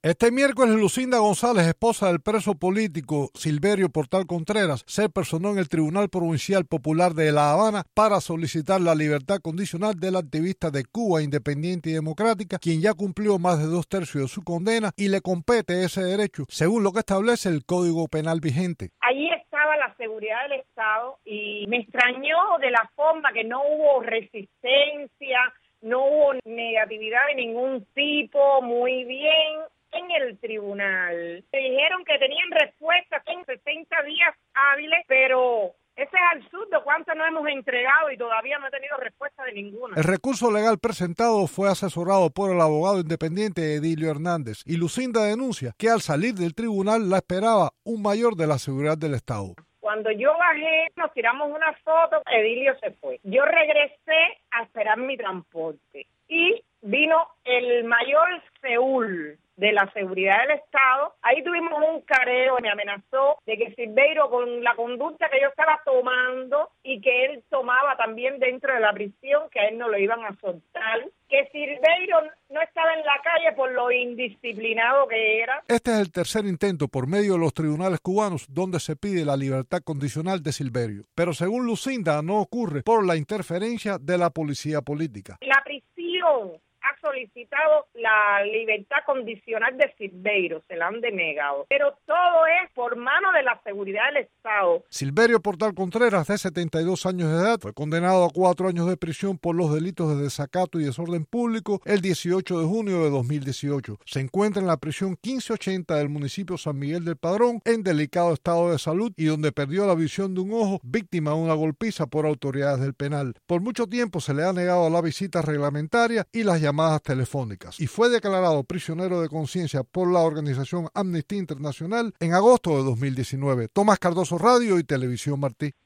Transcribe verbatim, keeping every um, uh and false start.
Este miércoles, Lucinda González, esposa del preso político Silverio Portal Contreras, se personó en el Tribunal Provincial Popular de La Habana para solicitar la libertad condicional del activista de Cuba Independiente y Democrática, quien ya cumplió más de dos tercios de su condena y le compete ese derecho, según lo que establece el Código Penal vigente. Allí estaba la seguridad del Estado y me extrañó de la forma que no hubo resistencia, no hubo negatividad de ningún tipo, muy bien. En el tribunal me dijeron que tenían respuestas en sesenta días hábiles, pero ese es absurdo. ¿Cuánto no hemos entregado y todavía no he tenido respuesta de ninguna? El recurso legal presentado fue asesorado por el abogado independiente Edilio Hernández y Lucinda denuncia que al salir del tribunal la esperaba un mayor de la seguridad del Estado. Cuando yo bajé, nos tiramos una foto, Edilio se fue. Yo regresé a esperar mi transporte y vino el mayor Seúl de la seguridad del Estado. Ahí tuvimos un careo, me amenazó de que Silverio, con la conducta que yo estaba tomando y que él tomaba también dentro de la prisión, que a él no lo iban a soltar, que Silverio no estaba en la calle por lo indisciplinado que era. Este es el tercer intento por medio de los tribunales cubanos donde se pide la libertad condicional de Silverio. Pero según Lucinda, no ocurre por la interferencia de la policía política. La prisión ha solicitado la libertad condicional de Silverio, se la han denegado, pero todo es por mano de la seguridad del Estado. Silverio Portal Contreras, de setenta y dos años de edad, fue condenado a cuatro años de prisión por los delitos de desacato y desorden público el dieciocho de junio de dos mil dieciocho. Se encuentra en la prisión quince ochenta del municipio San Miguel del Padrón, en delicado estado de salud y donde perdió la visión de un ojo, víctima de una golpiza por autoridades del penal. Por mucho tiempo se le ha negado la visita reglamentaria y las llamadas telefónicas, y fue declarado prisionero de conciencia por la organización Amnistía Internacional en agosto de dos mil diecinueve. Tomás Cardoso, Radio y Televisión Martí.